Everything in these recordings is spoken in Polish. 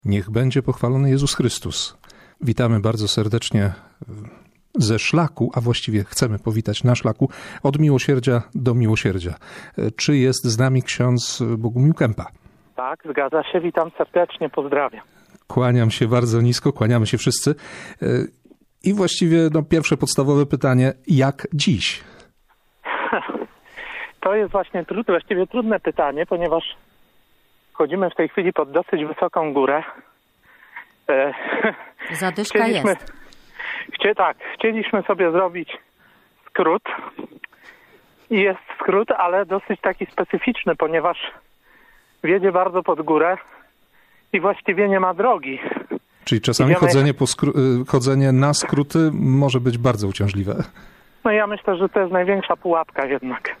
Niech będzie pochwalony Jezus Chrystus. Witamy bardzo serdecznie ze szlaku, a właściwie chcemy powitać na szlaku od miłosierdzia do miłosierdzia. Czy jest z nami ksiądz Bogumił Kępa? Tak, zgadza się. Witam serdecznie, pozdrawiam. Kłaniam się bardzo nisko, kłaniamy się wszyscy. I właściwie pierwsze podstawowe pytanie, jak dziś? To jest właśnie właściwie trudne pytanie, ponieważ chodzimy w tej chwili pod dosyć wysoką górę. Zadyszka jest. Chcieliśmy sobie zrobić skrót. I jest skrót, ale dosyć taki specyficzny, ponieważ wiedzie bardzo pod górę i właściwie nie ma drogi. Czyli czasami chodzenie na skróty może być bardzo uciążliwe. No ja myślę, że to jest największa pułapka jednak.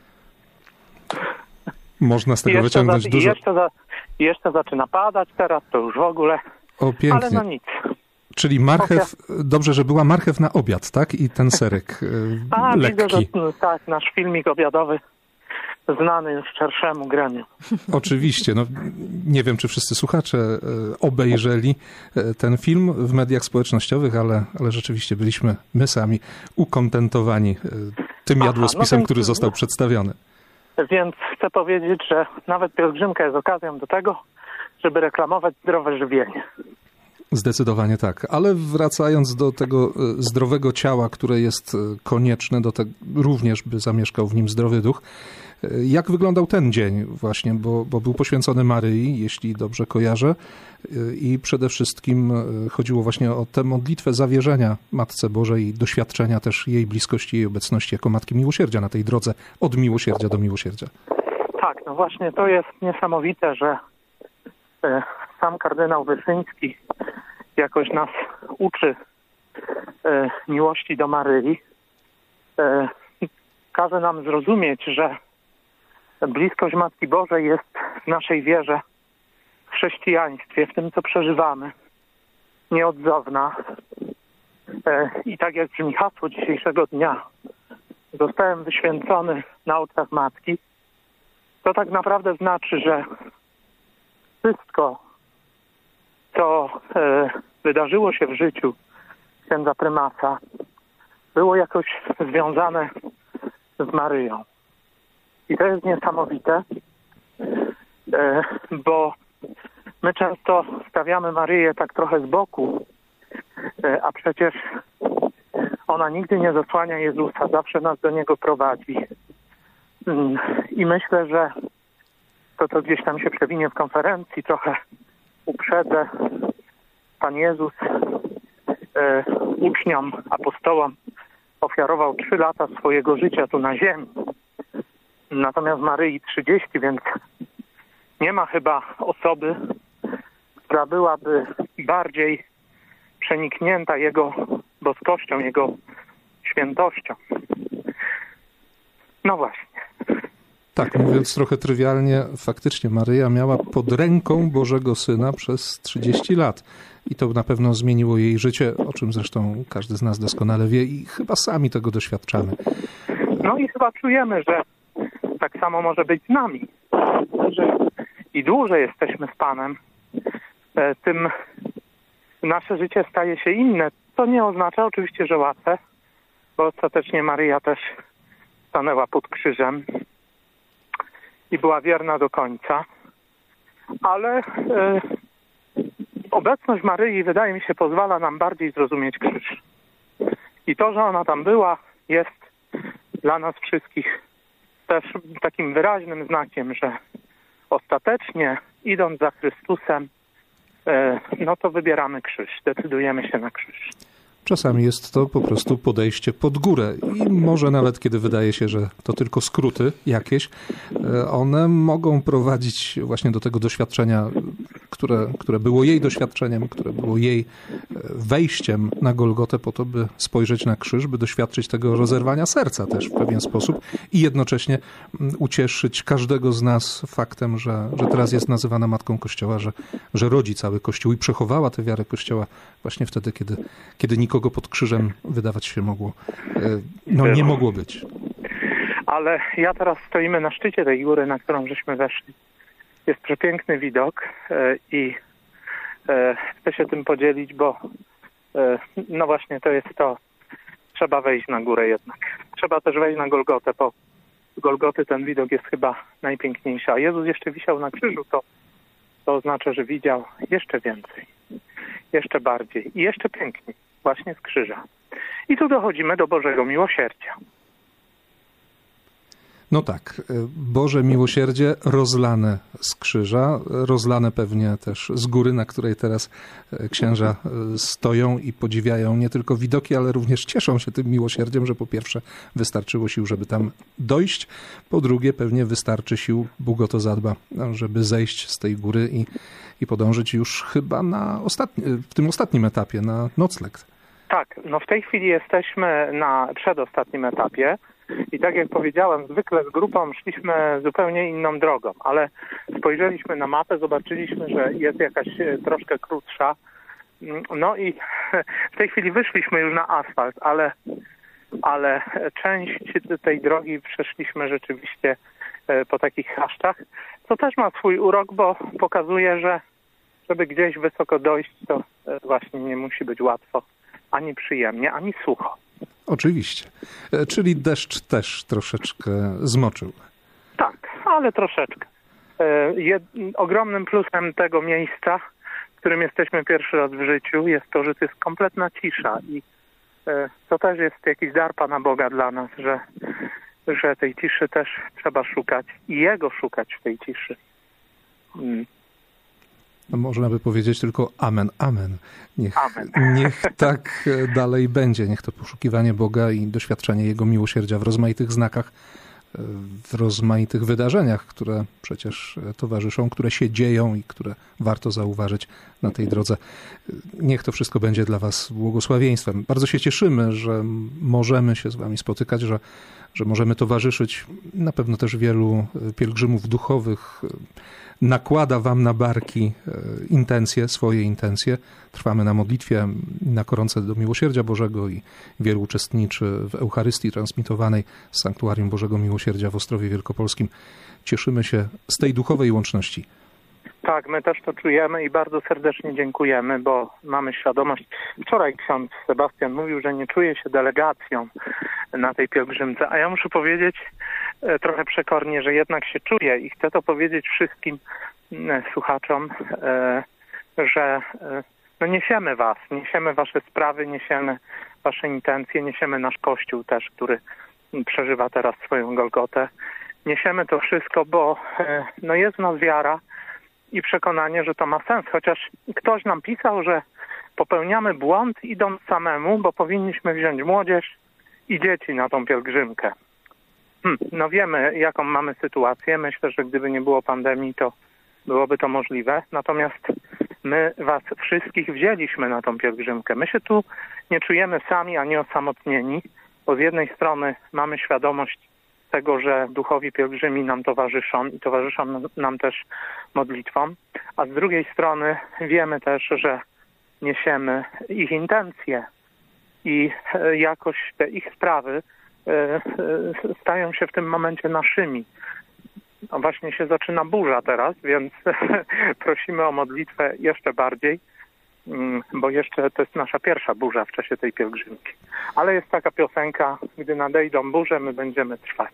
Można z tego wyciągnąć dużo. Jeszcze zaczyna padać teraz, to już w ogóle. O, pięknie. Ale no nic. Czyli marchew, dobrze, że była marchew na obiad, tak? I ten serek lekki. Widzę, że tak, nasz filmik obiadowy znany już szerszemu gremium. Oczywiście. Nie wiem, czy wszyscy słuchacze obejrzeli ten film w mediach społecznościowych, ale rzeczywiście byliśmy my sami ukontentowani tym jadłospisem, który został przedstawiony. Więc chcę powiedzieć, że nawet pielgrzymka jest okazją do tego, żeby reklamować zdrowe żywienie. Zdecydowanie tak, ale wracając do tego zdrowego ciała, które jest konieczne do tego również, by zamieszkał w nim zdrowy duch. Jak wyglądał ten dzień właśnie, bo był poświęcony Maryi, jeśli dobrze kojarzę, i przede wszystkim chodziło właśnie o tę modlitwę zawierzenia Matce Bożej i doświadczenia też jej bliskości, jej obecności jako Matki Miłosierdzia na tej drodze od miłosierdzia do miłosierdzia. Tak, no właśnie to jest niesamowite, że sam kardynał Wyszyński jakoś nas uczy miłości do Maryi. Każe nam zrozumieć, że bliskość Matki Bożej jest w naszej wierze, w chrześcijaństwie, w tym, co przeżywamy, nieodzowna. I tak jak brzmi hasło dzisiejszego dnia, zostałem wyświęcony na oczach Matki, to tak naprawdę znaczy, że wszystko, co wydarzyło się w życiu księdza prymasa, było jakoś związane z Maryją. I to jest niesamowite, bo my często stawiamy Maryję tak trochę z boku, a przecież ona nigdy nie zasłania Jezusa, zawsze nas do Niego prowadzi. I myślę, że to gdzieś tam się przewinie w konferencji, trochę uprzedzę. Pan Jezus uczniom, apostołom ofiarował 3 lata swojego życia tu na ziemi. Natomiast Maryi 30, więc nie ma chyba osoby, która byłaby bardziej przeniknięta Jego boskością, Jego świętością. No właśnie. Tak, mówiąc trochę trywialnie, faktycznie Maryja miała pod ręką Bożego Syna przez 30 lat. I to na pewno zmieniło jej życie, o czym zresztą każdy z nas doskonale wie i chyba sami tego doświadczamy. No i chyba czujemy, że tak samo może być z nami. Że i dłużej jesteśmy z Panem, tym nasze życie staje się inne. To nie oznacza oczywiście, że łatwe, bo ostatecznie Maryja też stanęła pod krzyżem i była wierna do końca. Ale obecność Maryi, wydaje mi się, pozwala nam bardziej zrozumieć krzyż. I to, że ona tam była, jest dla nas wszystkich też takim wyraźnym znakiem, że ostatecznie, idąc za Chrystusem, to wybieramy krzyż, decydujemy się na krzyż. Czasami jest to po prostu podejście pod górę i może nawet kiedy wydaje się, że to tylko skróty jakieś, one mogą prowadzić właśnie do tego doświadczenia, które było jej doświadczeniem, które było jej wejściem na Golgotę po to, by spojrzeć na krzyż, by doświadczyć tego rozerwania serca też w pewien sposób i jednocześnie ucieszyć każdego z nas faktem, że teraz jest nazywana Matką Kościoła, że rodzi cały Kościół i przechowała tę wiarę Kościoła właśnie wtedy, kiedy nikogo pod krzyżem wydawać się mogło. Nie mogło być. Ale teraz stoimy na szczycie tej góry, na którą żeśmy weszli. Jest przepiękny widok i chcę się tym podzielić, bo no właśnie to jest to, trzeba wejść na górę jednak. Trzeba też wejść na Golgotę, bo z Golgoty ten widok jest chyba najpiękniejszy. A Jezus jeszcze wisiał na krzyżu, to oznacza, że widział jeszcze więcej, jeszcze bardziej i jeszcze piękniej właśnie z krzyża. I tu dochodzimy do Bożego miłosierdzia. No tak, Boże miłosierdzie rozlane z krzyża, rozlane pewnie też z góry, na której teraz księża stoją i podziwiają nie tylko widoki, ale również cieszą się tym miłosierdziem, że po pierwsze wystarczyło sił, żeby tam dojść, po drugie pewnie wystarczy sił, Bóg o to zadba, żeby zejść z tej góry i podążyć już chyba w tym ostatnim etapie, na nocleg. Tak, no w tej chwili jesteśmy na przedostatnim etapie. I tak jak powiedziałem, zwykle z grupą szliśmy zupełnie inną drogą, ale spojrzeliśmy na mapę, zobaczyliśmy, że jest jakaś troszkę krótsza. No i w tej chwili wyszliśmy już na asfalt, ale część tej drogi przeszliśmy rzeczywiście po takich chaszczach, co też ma swój urok, bo pokazuje, że żeby gdzieś wysoko dojść, to właśnie nie musi być łatwo, ani przyjemnie, ani sucho. Oczywiście. Czyli deszcz też troszeczkę zmoczył. Tak, ale troszeczkę. Ogromnym plusem tego miejsca, w którym jesteśmy pierwszy raz w życiu, jest to, że to jest kompletna cisza i to też jest jakiś dar Pana Boga dla nas, że tej ciszy też trzeba szukać i Jego szukać w tej ciszy. No można by powiedzieć tylko amen, amen. Amen. Niech tak dalej będzie. Niech to poszukiwanie Boga i doświadczenie Jego miłosierdzia w rozmaitych znakach, w rozmaitych wydarzeniach, które przecież towarzyszą, które się dzieją i które warto zauważyć na tej drodze. Niech to wszystko będzie dla Was błogosławieństwem. Bardzo się cieszymy, że możemy się z Wami spotykać, że możemy towarzyszyć. Na pewno też wielu pielgrzymów duchowych nakłada Wam na barki swoje intencje. Trwamy na modlitwie, na koronce do Miłosierdzia Bożego i wielu uczestniczy w Eucharystii transmitowanej z Sanktuarium Bożego Miłosierdzia w Ostrowie Wielkopolskim. Cieszymy się z tej duchowej łączności. Tak, my też to czujemy i bardzo serdecznie dziękujemy, bo mamy świadomość. Wczoraj ksiądz Sebastian mówił, że nie czuje się delegacją na tej pielgrzymce, a ja muszę powiedzieć trochę przekornie, że jednak się czuję i chcę to powiedzieć wszystkim słuchaczom, że no niesiemy Was, niesiemy Wasze sprawy, niesiemy Wasze intencje, niesiemy nasz Kościół też, który przeżywa teraz swoją Golgotę. Niesiemy to wszystko, bo no jest w nas wiara i przekonanie, że to ma sens, chociaż ktoś nam pisał, że popełniamy błąd idąc samemu, bo powinniśmy wziąć młodzież i dzieci na tą pielgrzymkę. No wiemy, jaką mamy sytuację. Myślę, że gdyby nie było pandemii, to byłoby to możliwe. Natomiast my Was wszystkich wzięliśmy na tą pielgrzymkę. My się tu nie czujemy sami ani osamotnieni, bo z jednej strony mamy świadomość tego, że duchowi pielgrzymi nam towarzyszą i towarzyszą nam też modlitwą, a z drugiej strony wiemy też, że niesiemy ich intencje i jakoś te ich sprawy stają się w tym momencie naszymi. No właśnie się zaczyna burza teraz, więc prosimy o modlitwę jeszcze bardziej, bo jeszcze to jest nasza pierwsza burza w czasie tej pielgrzymki. Ale jest taka piosenka, gdy nadejdą burze, my będziemy trwać.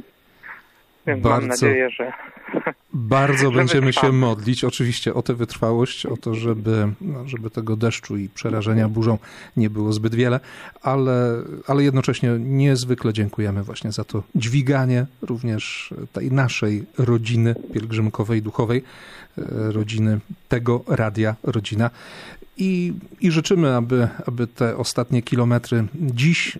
Więc mam nadzieję, że... Bardzo będziemy się modlić oczywiście o tę wytrwałość, o to, żeby tego deszczu i przerażenia burzą nie było zbyt wiele, ale jednocześnie niezwykle dziękujemy właśnie za to dźwiganie również tej naszej rodziny pielgrzymkowej, duchowej, rodziny tego Radia Rodzina. I życzymy, aby te ostatnie kilometry dziś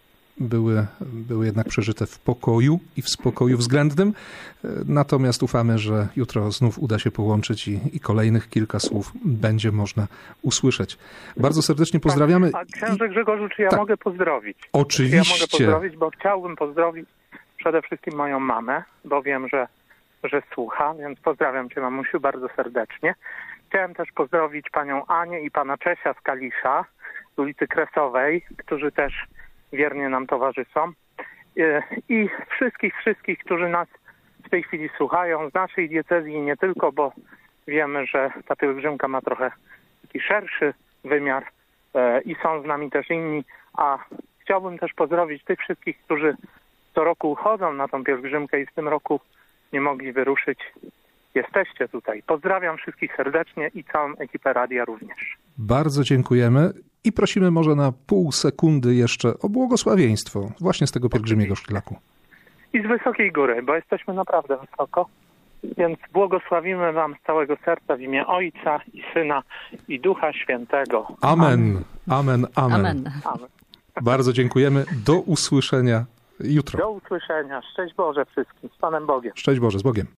były jednak przeżyte w pokoju i w spokoju względnym. Natomiast ufamy, że jutro znów uda się połączyć i kolejnych kilka słów będzie można usłyszeć. Bardzo serdecznie pozdrawiamy. A księże Grzegorzu, czy ja mogę pozdrowić? Oczywiście. Czy ja mogę pozdrowić, bo chciałbym pozdrowić przede wszystkim moją mamę, bo wiem, że słucha, więc pozdrawiam Cię, mamusiu, bardzo serdecznie. Chciałem też pozdrowić panią Anię i pana Czesia z Kalisza, z ulicy Kresowej, którzy też wiernie nam towarzyszą. I wszystkich, którzy nas w tej chwili słuchają, z naszej diecezji i nie tylko, bo Wiemy, że ta pielgrzymka ma trochę taki szerszy wymiar i są z nami też inni, a chciałbym też pozdrowić tych wszystkich, którzy co roku chodzą na tą pielgrzymkę i w tym roku nie mogli wyruszyć. Jesteście tutaj. Pozdrawiam wszystkich serdecznie i całą ekipę radia również. Bardzo dziękujemy i prosimy może na pół sekundy jeszcze o błogosławieństwo właśnie z tego pielgrzymiego szlaku. I z wysokiej góry, bo jesteśmy naprawdę wysoko, więc błogosławimy wam z całego serca w imię Ojca i Syna i Ducha Świętego. Amen. Amen. Amen. Amen. Amen. Bardzo dziękujemy. Do usłyszenia jutro. Do usłyszenia. Szczęść Boże wszystkim. Z Panem Bogiem. Szczęść Boże, z Bogiem.